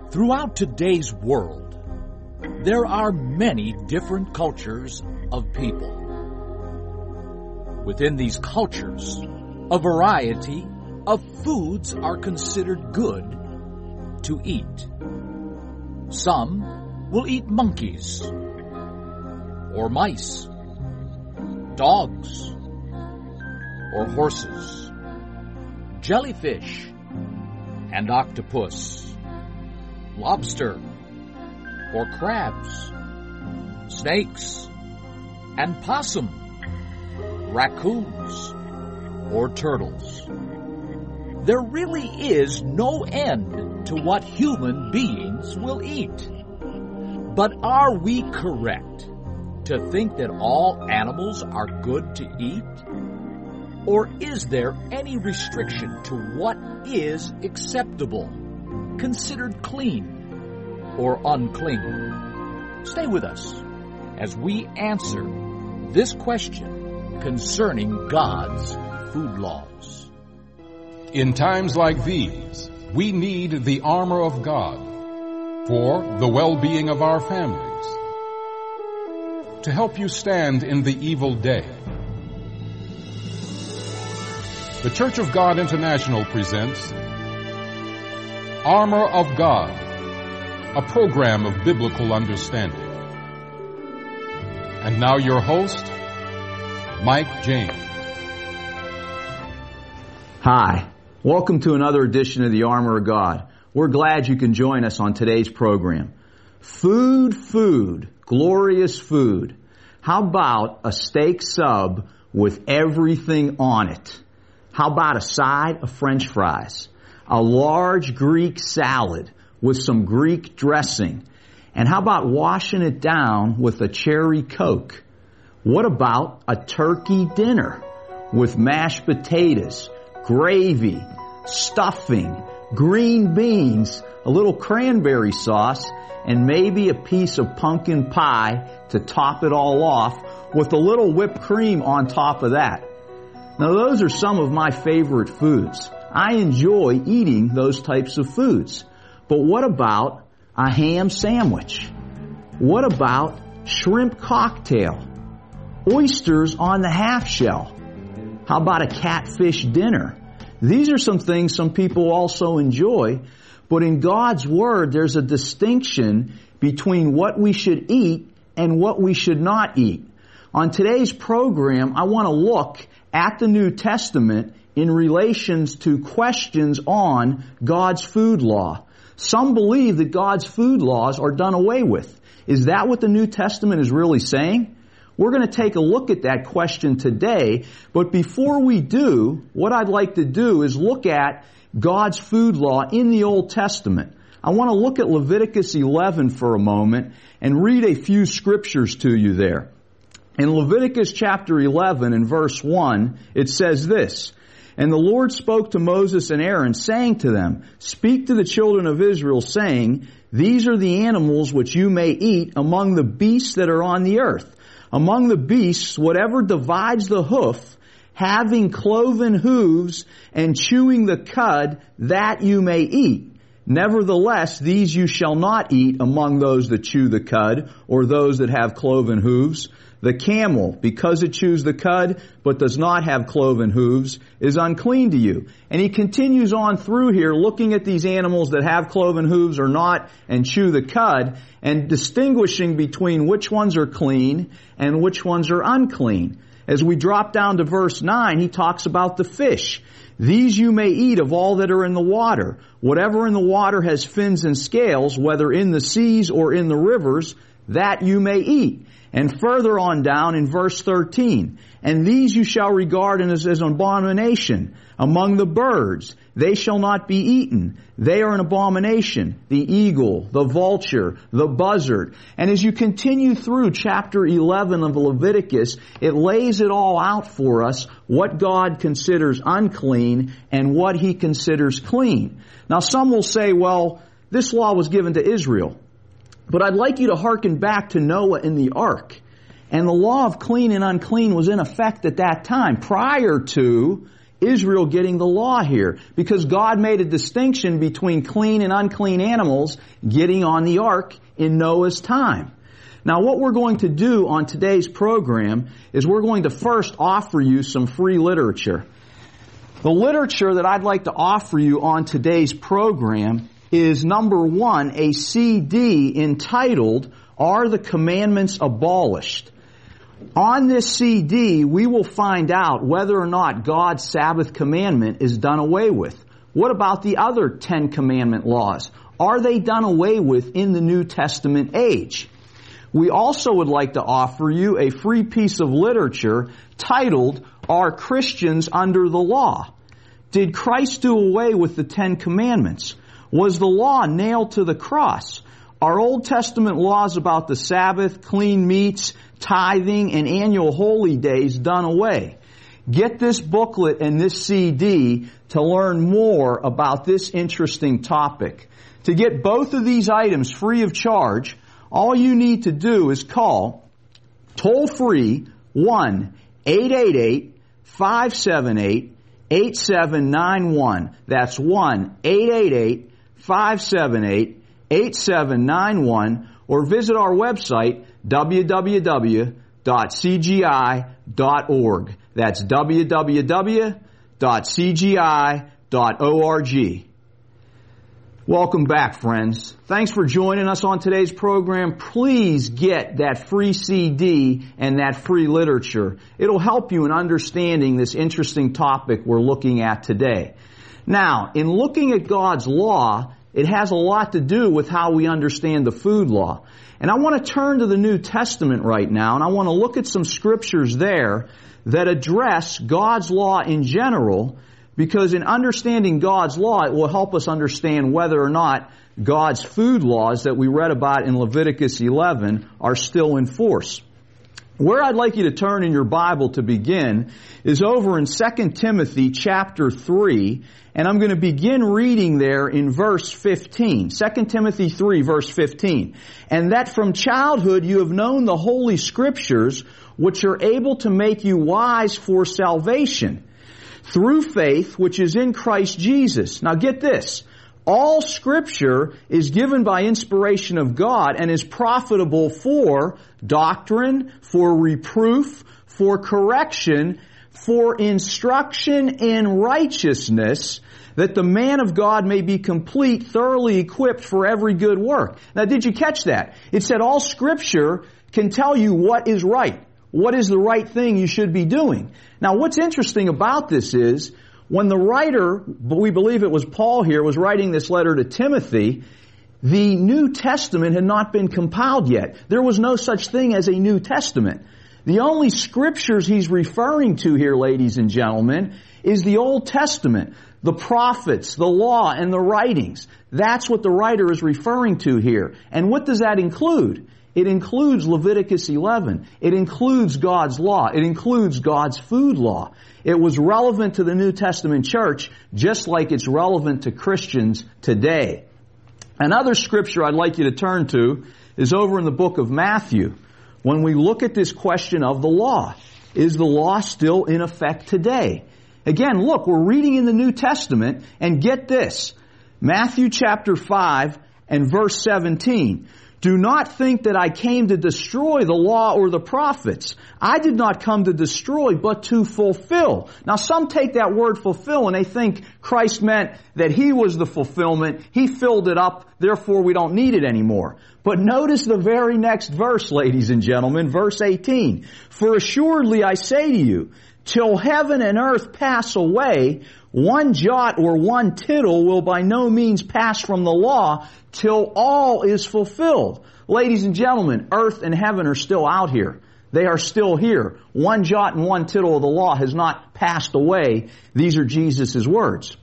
Throughout today's world, there are many different cultures of people. Within these cultures, a variety of foods are considered good to eat. Some will eat monkeys, or mice, dogs, or horses, jellyfish, and octopus, lobster, or crabs, snakes, and possum, raccoons, or turtles. There really is no end to what human beings will eat. But are we correct to think that all animals are good to eat? Or is there any restriction to what is acceptable, considered clean, or unclean? Stay with us as we answer this question concerning God's food laws. In times like these, we need the armor of God for the well-being of our families, to help you stand in the evil day. The Church of God International presents Armor of God, a program of biblical understanding. And now your host, Mike James. Hi, welcome to another edition of the Armor of God. We're glad you can join us on today's program. Food, glorious food. How about a steak sub with everything on it? How about a side of French fries? A large Greek salad with some Greek dressing? And how about washing it down with a cherry Coke? What about a turkey dinner with mashed potatoes, gravy, stuffing, green beans, a little cranberry sauce, and maybe a piece of pumpkin pie to top it all off with a little whipped cream on top of that? Now, those are some of my favorite foods. I enjoy eating those types of foods. But what about a ham sandwich? What about shrimp cocktail? Oysters on the half shell? How about a catfish dinner? These are some things some people also enjoy, but in God's Word there's a distinction between what we should eat and what we should not eat. On today's program, I want to look at the New Testament in relations to questions on God's food law. Some believe that God's food laws are done away with. Is that what the New Testament is really saying? We're going to take a look at that question today, but before we do, what I'd like to do is look at God's food law in the Old Testament. I want to look at Leviticus 11 for a moment and read a few scriptures to you there. In Leviticus chapter 11 and verse 1, it says this, "And the Lord spoke to Moses and Aaron, saying to them, Speak to the children of Israel, saying, These are the animals which you may eat among the beasts that are on the earth. Among the beasts, whatever divides the hoof, having cloven hooves and chewing the cud, that you may eat. Nevertheless, these you shall not eat among those that chew the cud, or those that have cloven hooves. The camel, because it chews the cud, but does not have cloven hooves, is unclean to you." And he continues on through here, looking at these animals that have cloven hooves or not, and chew the cud, and distinguishing between which ones are clean and which ones are unclean. As we drop down to verse 9, he talks about the fish. "These you may eat of all that are in the water. Whatever in the water has fins and scales, whether in the seas or in the rivers, that you may eat." And further on down in verse 13, "And these you shall regard as an abomination among the birds. They shall not be eaten. They are an abomination. The eagle, the vulture, the buzzard." And as you continue through chapter 11 of Leviticus, it lays it all out for us, what God considers unclean and what He considers clean. Now some will say, well, this law was given to Israel. But I'd like you to hearken back to Noah in the ark. And the law of clean and unclean was in effect at that time, prior to Israel getting the law here, because God made a distinction between clean and unclean animals getting on the ark in Noah's time. Now, what we're going to do on today's program is we're going to first offer you some free literature. The literature that I'd like to offer you on today's program is, number one, a CD entitled, Are the Commandments Abolished? On this CD, we will find out whether or not God's Sabbath commandment is done away with. What about the other 10 commandment laws? Are they done away with in the New Testament age? We also would like to offer you a free piece of literature titled, Are Christians Under the Law? Did Christ do away with the 10 commandments? Was the law nailed to the cross? Are Old Testament laws about the Sabbath, clean meats, tithing, and annual holy days done away? Get this booklet and this CD to learn more about this interesting topic. To get both of these items free of charge, all you need to do is call toll-free 1-888-578-8791. That's 1-888-578-8791, or visit our website, www.cgi.org. That's www.cgi.org. Welcome back, friends. Thanks for joining us on today's program. Please get that free CD and that free literature. It'll help you in understanding this interesting topic we're looking at today. Now, in looking at God's law, it has a lot to do with how we understand the food law. And I want to turn to the New Testament right now, and I want to look at some scriptures there that address God's law in general, because in understanding God's law, it will help us understand whether or not God's food laws that we read about in Leviticus 11 are still in force. Where I'd like you to turn in your Bible to begin is over in 2 Timothy chapter 3, and I'm going to begin reading there in verse 15. 2 Timothy 3, verse 15. And that from childhood you have known the Holy Scriptures, which are able to make you wise for salvation, through faith which is in Christ Jesus. Now get this. All Scripture is given by inspiration of God and is profitable for doctrine, for reproof, for correction, for instruction in righteousness, that the man of God may be complete, thoroughly equipped for every good work. Now, did you catch that? It said all Scripture can tell you what is right. What is the right thing you should be doing? Now, what's interesting about this is, when the writer, we believe it was Paul here, was writing this letter to Timothy, the New Testament had not been compiled yet. There was no such thing as a New Testament. The only scriptures he's referring to here, ladies and gentlemen, is the Old Testament, the prophets, the law, and the writings. That's what the writer is referring to here. And what does that include? It includes Leviticus 11. It includes God's law. It includes God's food law. It was relevant to the New Testament church just like it's relevant to Christians today. Another scripture I'd like you to turn to is over in the book of Matthew. When we look at this question of the law, is the law still in effect today? Again, look, we're reading in the New Testament, and get this. Matthew chapter 5 and verse 17. Do not think that I came to destroy the law or the prophets. I did not come to destroy, but to fulfill. Now, some take that word fulfill and they think Christ meant that He was the fulfillment. He filled it up, therefore we don't need it anymore. But notice the very next verse, ladies and gentlemen, verse 18. For assuredly I say to you, till heaven and earth pass away, one jot or one tittle will by no means pass from the law till all is fulfilled. Ladies and gentlemen, earth and heaven are still out here. They are still here. One jot and one tittle of the law has not passed away. These are Jesus' words.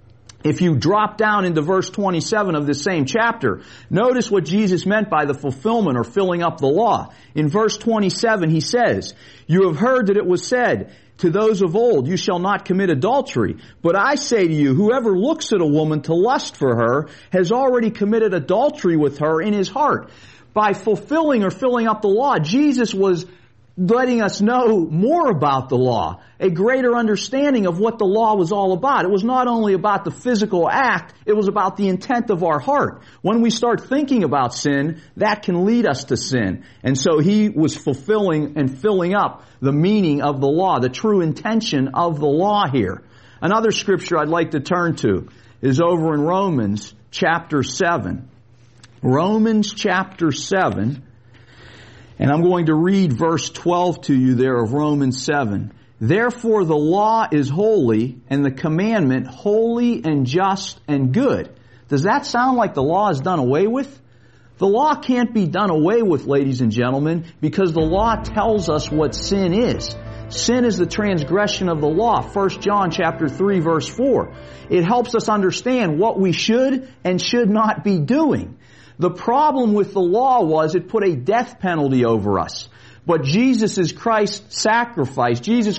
If you drop down into verse 27 of this same chapter, notice what Jesus meant by the fulfillment or filling up the law. In verse 27, He says, you have heard that it was said to those of old, you shall not commit adultery. But I say to you, whoever looks at a woman to lust for her has already committed adultery with her in his heart. By fulfilling or filling up the law, Jesus was letting us know more about the law, a greater understanding of what the law was all about. It was not only about the physical act, it was about the intent of our heart. When we start thinking about sin, that can lead us to sin. And so he was fulfilling and filling up the meaning of the law, the true intention of the law here. Another scripture I'd like to turn to is over in Romans chapter 7. Romans chapter 7. And I'm going to read verse 12 to you there of Romans 7. Therefore the law is holy, and the commandment holy and just and good. Does that sound like the law is done away with? The law can't be done away with, ladies and gentlemen, because the law tells us what sin is. Sin is the transgression of the law. 1 John chapter 3 verse 4. It helps us understand what we should and should not be doing. The problem with the law was it put a death penalty over us. But Jesus Christ's sacrifice takes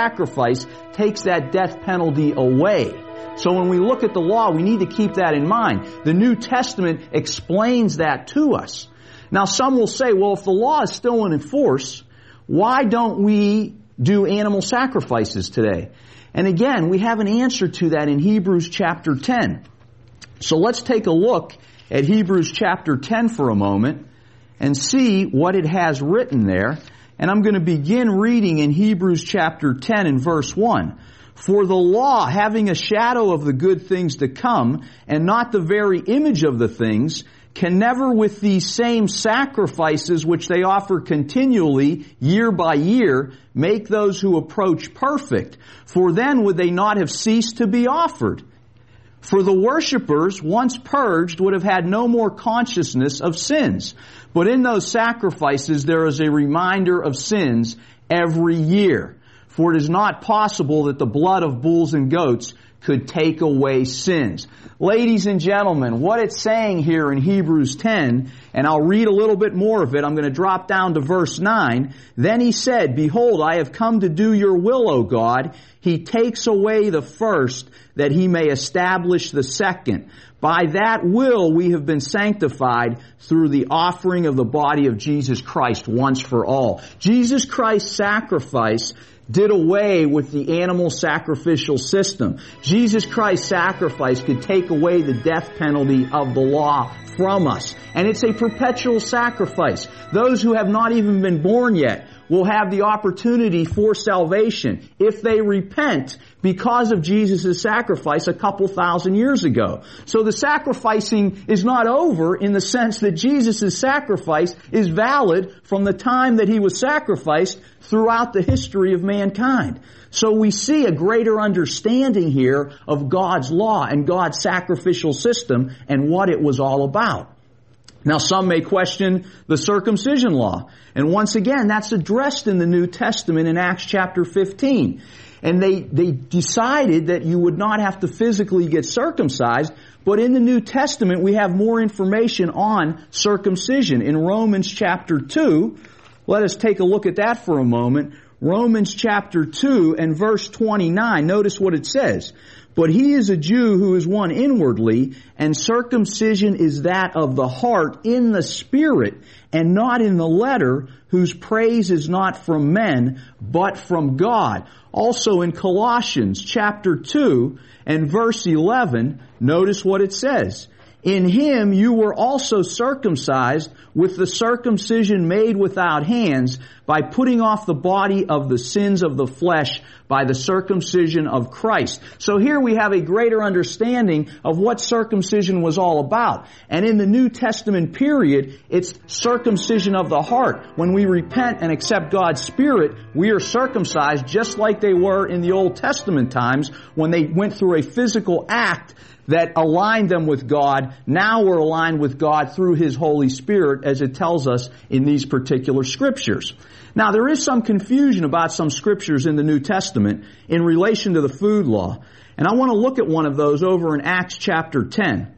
that death penalty away. So when we look at the law, we need to keep that in mind. The New Testament explains that to us. Now some will say, well, if the law is still in force, why don't we do animal sacrifices today? And again, we have an answer to that in Hebrews chapter 10. So let's take a look at Hebrews chapter 10 for a moment and see what it has written there. And I'm going to begin reading in Hebrews chapter 10 and verse 1. For the law, having a shadow of the good things to come, and not the very image of the things, can never with these same sacrifices which they offer continually, year by year, make those who approach perfect. For then would they not have ceased to be offered. For the worshippers, once purged, would have had no more consciousness of sins. But in those sacrifices there is a reminder of sins every year. For it is not possible that the blood of bulls and goats could take away sins. Ladies and gentlemen, what it's saying here in Hebrews 10, and I'll read a little bit more of it. I'm going to drop down to verse 9. Then he said, Behold, I have come to do your will, O God. He takes away the first, that he may establish the second. By that will we have been sanctified through the offering of the body of Jesus Christ once for all. Jesus Christ's sacrifice did away with the animal sacrificial system. Jesus Christ's sacrifice could take away the death penalty of the law from us. And it's a perpetual sacrifice. Those who have not even been born yet will have the opportunity for salvation if they repent because of Jesus' sacrifice a couple thousand years ago. So the sacrificing is not over in the sense that Jesus' sacrifice is valid from the time that he was sacrificed throughout the history of mankind. So we see a greater understanding here of God's law and God's sacrificial system and what it was all about. Now some may question the circumcision law. And once again, that's addressed in the New Testament in Acts chapter 15. And they decided that you would not have to physically get circumcised. But in the New Testament, we have more information on circumcision. In Romans chapter 2, let us take a look at that for a moment. Romans chapter 2 and verse 29, notice what it says. But he is a Jew who is one inwardly, and circumcision is that of the heart in the spirit, and not in the letter, whose praise is not from men, but from God. Also in Colossians chapter 2 and verse 11, notice what it says. In him you were also circumcised with the circumcision made without hands, by putting off the body of the sins of the flesh by the circumcision of Christ. So here we have a greater understanding of what circumcision was all about. And in the New Testament period, it's circumcision of the heart. When we repent and accept God's Spirit, we are circumcised just like they were in the Old Testament times when they went through a physical act that aligned them with God. Now we're aligned with God through His Holy Spirit, as it tells us in these particular scriptures. Now there is some confusion about some scriptures in the New Testament in relation to the food law. And I want to look at one of those over in Acts chapter 10.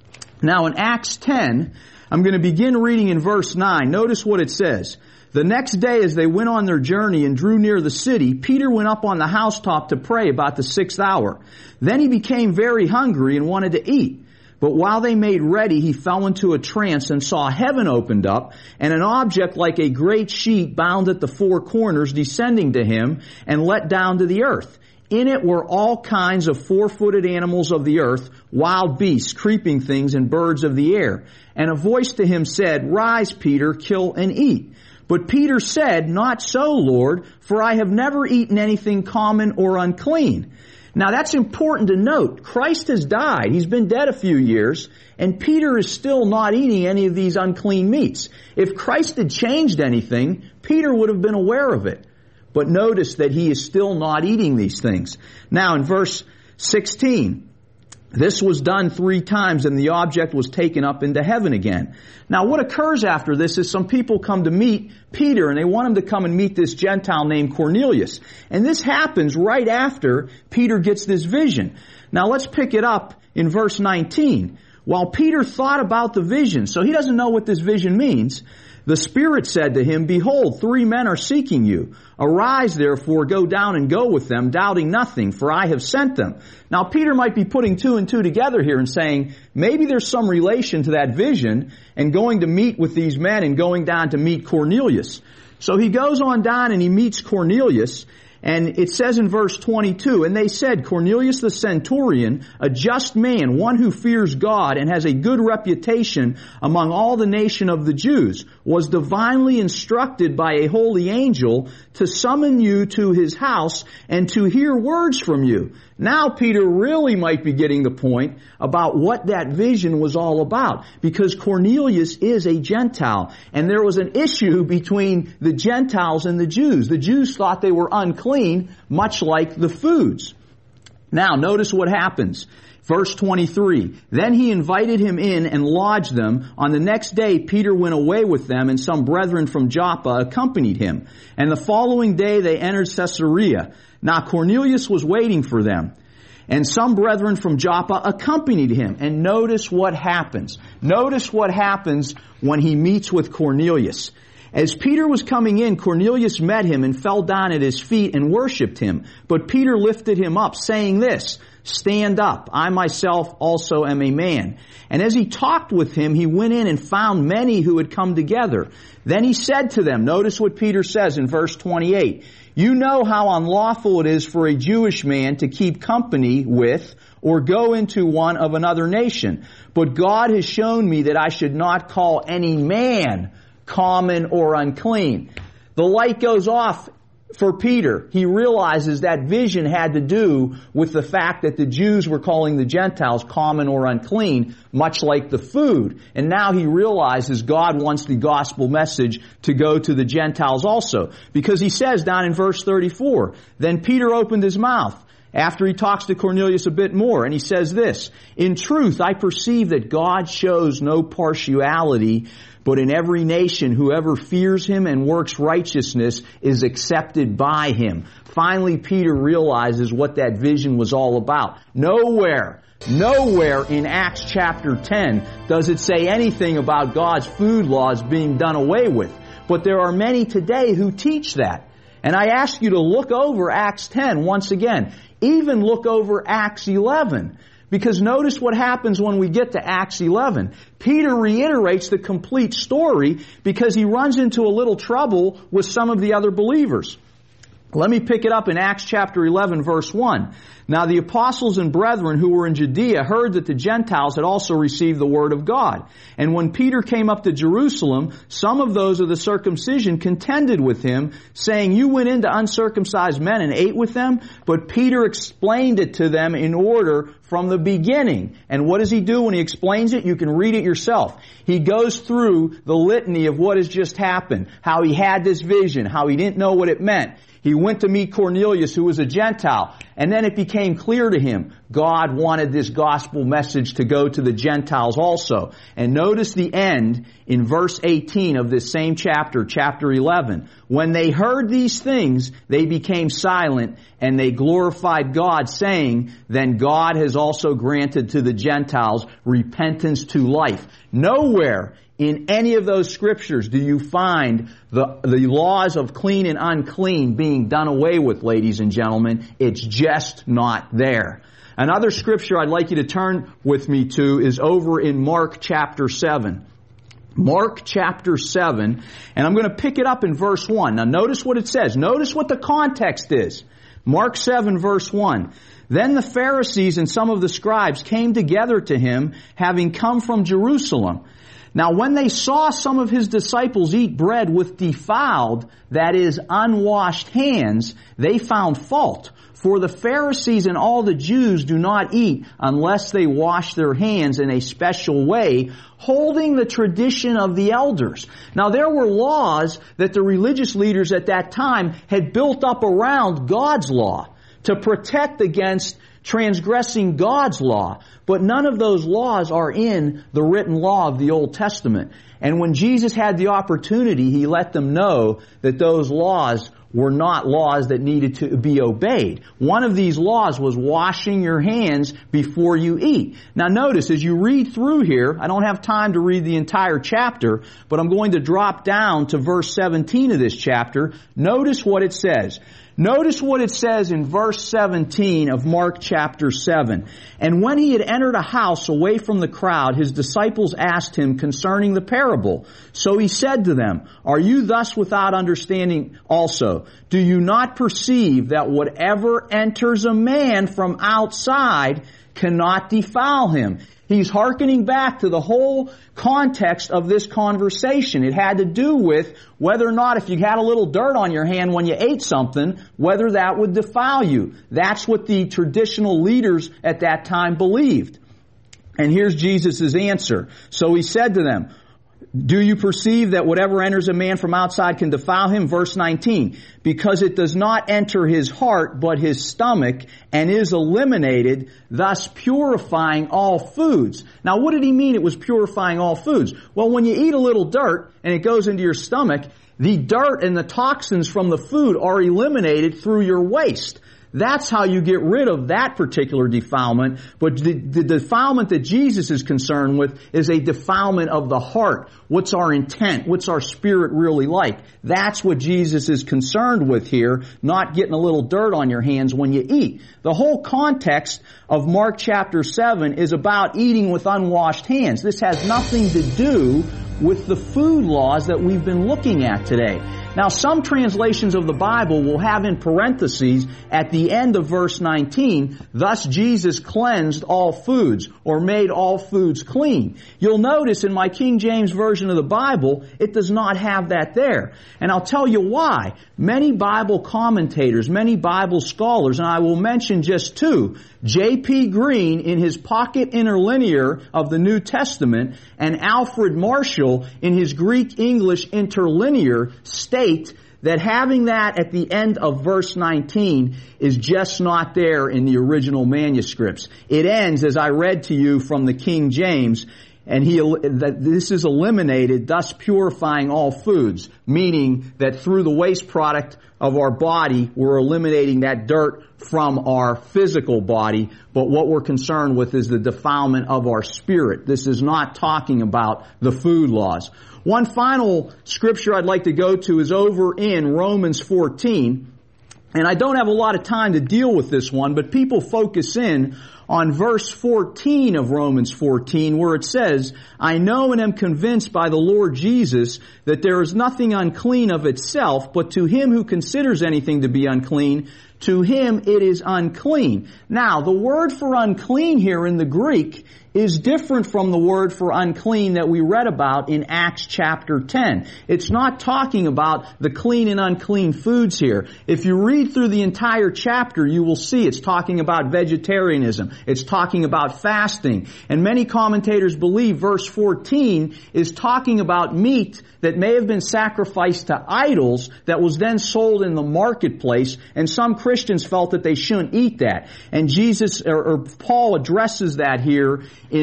Now in Acts 10, I'm going to begin reading in verse 9. Notice what it says. The next day as they went on their journey and drew near the city, Peter went up on the housetop to pray about the 6th hour. Then he became very hungry and wanted to eat. But while they made ready, he fell into a trance and saw heaven opened up, and an object like a great sheet bound at the four corners descending to him and let down to the earth. In it were all kinds of four-footed animals of the earth, wild beasts, creeping things, and birds of the air. And a voice to him said, Rise, Peter, kill and eat. But Peter said, Not so, Lord, for I have never eaten anything common or unclean. Now that's important to note. Christ has died. He's been dead a few years, and Peter is still not eating any of these unclean meats. If Christ had changed anything, Peter would have been aware of it. But notice that he is still not eating these things. Now in verse 16, this was done 3 times and the object was taken up into heaven again. Now what occurs after this is some people come to meet Peter and they want him to come and meet this Gentile named Cornelius. And this happens right after Peter gets this vision. Now let's pick it up in verse 19. While Peter thought about the vision, so he doesn't know what this vision means, the Spirit said to him, Behold, 3 men are seeking you. Arise, therefore, go down and go with them, doubting nothing, for I have sent them. Now, Peter might be putting 2 and 2 together here and saying, maybe there's some relation to that vision and going to meet with these men and going down to meet Cornelius. So he goes on down and he meets Cornelius. And it says in verse 22, And they said, Cornelius the centurion, a just man, one who fears God and has a good reputation among all the nation of the Jews, was divinely instructed by a holy angel to summon you to his house and to hear words from you. Now Peter really might be getting the point about what that vision was all about, because Cornelius is a Gentile, and there was an issue between the Gentiles and the Jews. The Jews thought they were unclean, much like the foods. Now notice what happens. Verse 23, Then he invited him in and lodged them. On the next day Peter went away with them, and some brethren from Joppa accompanied him. And the following day they entered Caesarea. Now Cornelius was waiting for them. And some brethren from Joppa accompanied him. And notice what happens. Notice what happens when he meets with Cornelius. As Peter was coming in, Cornelius met him and fell down at his feet and worshipped him. But Peter lifted him up, saying this, Stand up, I myself also am a man. And as he talked with him, he went in and found many who had come together. Then he said to them, notice what Peter says in verse 28, You know how unlawful it is for a Jewish man to keep company with or go into one of another nation. But God has shown me that I should not call any man common or unclean. The light goes off for Peter. He realizes that vision had to do with the fact that the Jews were calling the Gentiles common or unclean, much like the food. And now he realizes God wants the gospel message to go to the Gentiles also. Because he says down in verse 34, Then Peter opened his mouth after he talks to Cornelius a bit more, and he says this, In truth, I perceive that God shows no partiality, but in every nation, whoever fears him and works righteousness is accepted by him. Finally, Peter realizes what that vision was all about. Nowhere in Acts chapter 10 does it say anything about God's food laws being done away with. But there are many today who teach that. And I ask you to look over Acts 10 once again. Even look over Acts 11. Because notice what happens when we get to Acts 11. Peter reiterates the complete story because he runs into a little trouble with some of the other believers. Let me pick it up in Acts chapter 11, verse 1. Now the apostles and brethren who were in Judea heard that the Gentiles had also received the word of God. And when Peter came up to Jerusalem, some of those of the circumcision contended with him, saying, You went into uncircumcised men and ate with them? But Peter explained it to them in order from the beginning. And what does he do when he explains it? You can read it yourself. He goes through the litany of what has just happened, how he had this vision, how he didn't know what it meant. He went to meet Cornelius, who was a Gentile, and then it became clear to him God wanted this gospel message to go to the Gentiles also. And notice the end in verse 18 of this same chapter, chapter 11. When they heard these things, they became silent, and they glorified God, saying, Then God has also granted to the Gentiles repentance to life. Nowhere in any of those scriptures do you find the laws of clean and unclean being done away with, ladies and gentlemen. It's just not there. Another scripture I'd like you to turn with me to is over in Mark chapter 7. Mark chapter 7, and I'm going to pick it up in verse 1. Now notice what it says. Notice what the context is. Mark 7 verse 1. Then the Pharisees and some of the scribes came together to him, having come from Jerusalem. Now when they saw some of his disciples eat bread with defiled, that is, unwashed hands, they found fault. For the Pharisees and all the Jews do not eat unless they wash their hands in a special way, holding the tradition of the elders. Now there were laws that the religious leaders at that time had built up around God's law to protect against transgressing God's law. But none of those laws are in the written law of the Old Testament. And when Jesus had the opportunity, He let them know that those laws were not laws that needed to be obeyed. One of these laws was washing your hands before you eat. Now notice, as you read through here, I don't have time to read the entire chapter, but I'm going to drop down to verse 17 of this chapter. Notice what it says. Notice what it says in verse 17 of Mark chapter 7. And when he had entered a house away from the crowd, his disciples asked him concerning the parable. So he said to them, Are you thus without understanding also? Do you not perceive that whatever enters a man from outside cannot defile him? He's hearkening back to the whole context of this conversation. It had to do with whether or not if you had a little dirt on your hand when you ate something, whether that would defile you. That's what the traditional leaders at that time believed. And here's Jesus' answer. So he said to them, Do you perceive that whatever enters a man from outside can defile him? Verse 19, because it does not enter his heart, but his stomach, and is eliminated, thus purifying all foods. Now, what did he mean it was purifying all foods? Well, when you eat a little dirt and it goes into your stomach, the dirt and the toxins from the food are eliminated through your waste. That's how you get rid of that particular defilement. But the defilement that Jesus is concerned with is a defilement of the heart. What's our intent? What's our spirit really like? That's what Jesus is concerned with here, not getting a little dirt on your hands when you eat. The whole context of Mark chapter 7 is about eating with unwashed hands. This has nothing to do with the food laws that we've been looking at today. Now, some translations of the Bible will have in parentheses at the end of verse 19, thus Jesus cleansed all foods, or made all foods clean. You'll notice in my King James Version of the Bible, it does not have that there. And I'll tell you why. Many Bible commentators, many Bible scholars, and I will mention just two, J.P. Green in his Pocket Interlinear of the New Testament and Alfred Marshall in his Greek-English Interlinear state that having that at the end of verse 19 is just not there in the original manuscripts. It ends, as I read to you from the King James, and that this is eliminated, thus purifying all foods, meaning that through the waste product of our body, we're eliminating that dirt from our physical body, but what we're concerned with is the defilement of our spirit. This is not talking about the food laws. One final scripture I'd like to go to is over in Romans 14, and I don't have a lot of time to deal with this one, but people focus in on verse 14 of Romans 14, where it says, I know and am convinced by the Lord Jesus that there is nothing unclean of itself, but to him who considers anything to be unclean, to him it is unclean. Now, the word for unclean here in the Greek is different from the word for unclean that we read about in Acts chapter 10. It's not talking about the clean and unclean foods here. If you read through the entire chapter, you will see it's talking about vegetarianism. It's talking about fasting. And many commentators believe verse 14 is talking about meat that may have been sacrificed to idols that was then sold in the marketplace, and some Christians felt that they shouldn't eat that. And Jesus, or Paul addresses that here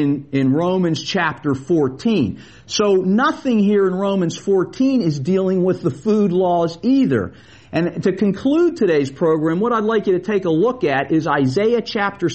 in Romans chapter 14. So nothing here in Romans 14 is dealing with the food laws either. And to conclude today's program, what I'd like you to take a look at is Isaiah chapter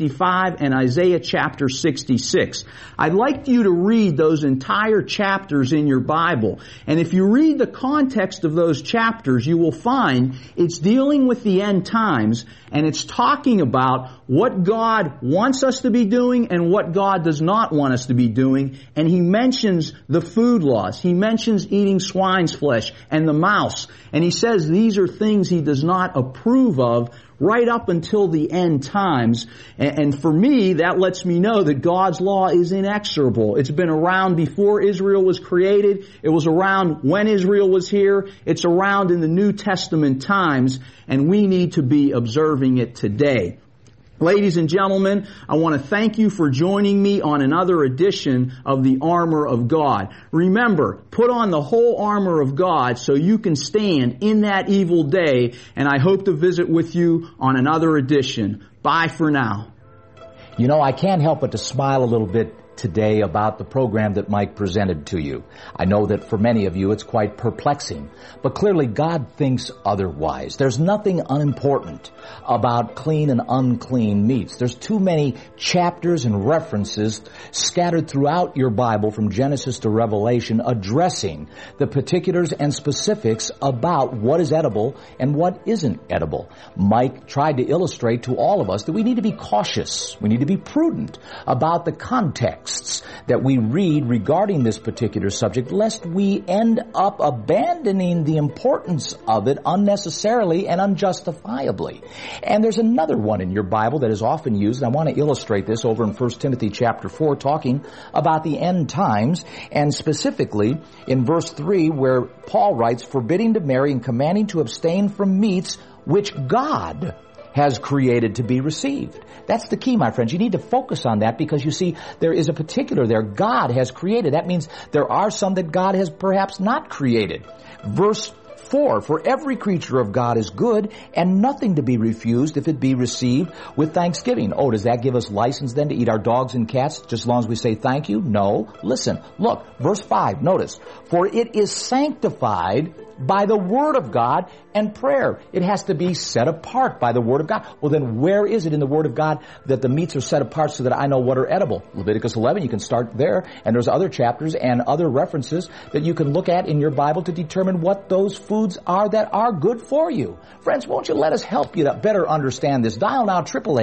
65 and Isaiah chapter 66. I'd like you to read those entire chapters in your Bible. And if you read the context of those chapters, you will find it's dealing with the end times, and it's talking about what God wants us to be doing and what God does not want us to be doing. And He mentions the food laws. He mentions eating swine's flesh and the mouse. And He says these are things He does not approve of right up until the end times. And for me, that lets me know that God's law is inexorable. It's been around before Israel was created. It was around when Israel was here. It's around in the New Testament times, and we need to be observing it today. Ladies and gentlemen, I want to thank you for joining me on another edition of the Armor of God. Remember, put on the whole armor of God so you can stand in that evil day, and I hope to visit with you on another edition. Bye for now. You know, I can't help but to smile a little bit today about the program that Mike presented to you. I know that for many of you it's quite perplexing, but clearly God thinks otherwise. There's nothing unimportant about clean and unclean meats. There's too many chapters and references scattered throughout your Bible from Genesis to Revelation addressing the particulars and specifics about what is edible and what isn't edible. Mike tried to illustrate to all of us that we need to be cautious. We need to be prudent about the context that we read regarding this particular subject, lest we end up abandoning the importance of it unnecessarily and unjustifiably. And there's another one in your Bible that is often used, and I want to illustrate this over in 1 Timothy chapter 4, talking about the end times, and specifically in verse 3 where Paul writes, forbidding to marry and commanding to abstain from meats which God has created to be received. That's the key, my friends. You need to focus on that because you see, there is a particular there. God has created. That means there are some that God has perhaps not created. Verse 4, for every creature of God is good and nothing to be refused if it be received with thanksgiving. Oh, does that give us license then to eat our dogs and cats just as long as we say thank you? No. Listen, look, verse 5, notice, for it is sanctified by the Word of God and prayer. It has to be set apart by the Word of God. Well, then where is it in the Word of God that the meats are set apart so that I know what are edible? Leviticus 11, you can start there, and there's other chapters and other references that you can look at in your Bible to determine what those foods are that are good for you. Friends, won't you let us help you to better understand this? Dial now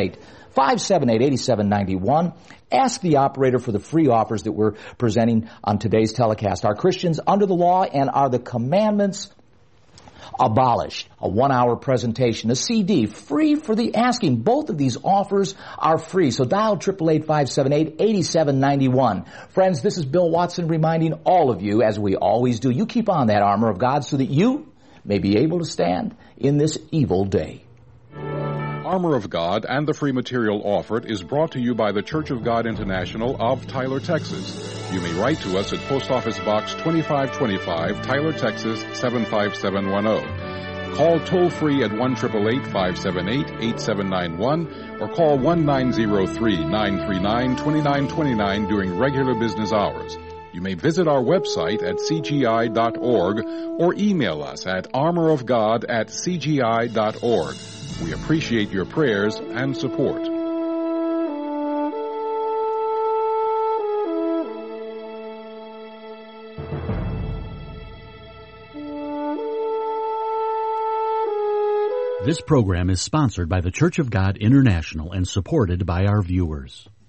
888-578-8791. Ask the operator for the free offers that we're presenting on today's telecast. Are Christians under the law, and are the commandments abolished? A 1-hour presentation, a CD, free for the asking. Both of these offers are free. So dial 888-578-8791. Friends, this is Bill Watson reminding all of you, as we always do, you keep on that armor of God so that you may be able to stand in this evil day. Armor of God and the free material offered is brought to you by the Church of God International of Tyler, Texas. You may write to us at Post Office Box 2525, Tyler, Texas 75710. Call toll-free at 1-888-578-8791 or call 1-903-939-2929 during regular business hours. You may visit our website at cgi.org or email us at armorofgod@cgi.org. We appreciate your prayers and support. This program is sponsored by the Church of God International and supported by our viewers.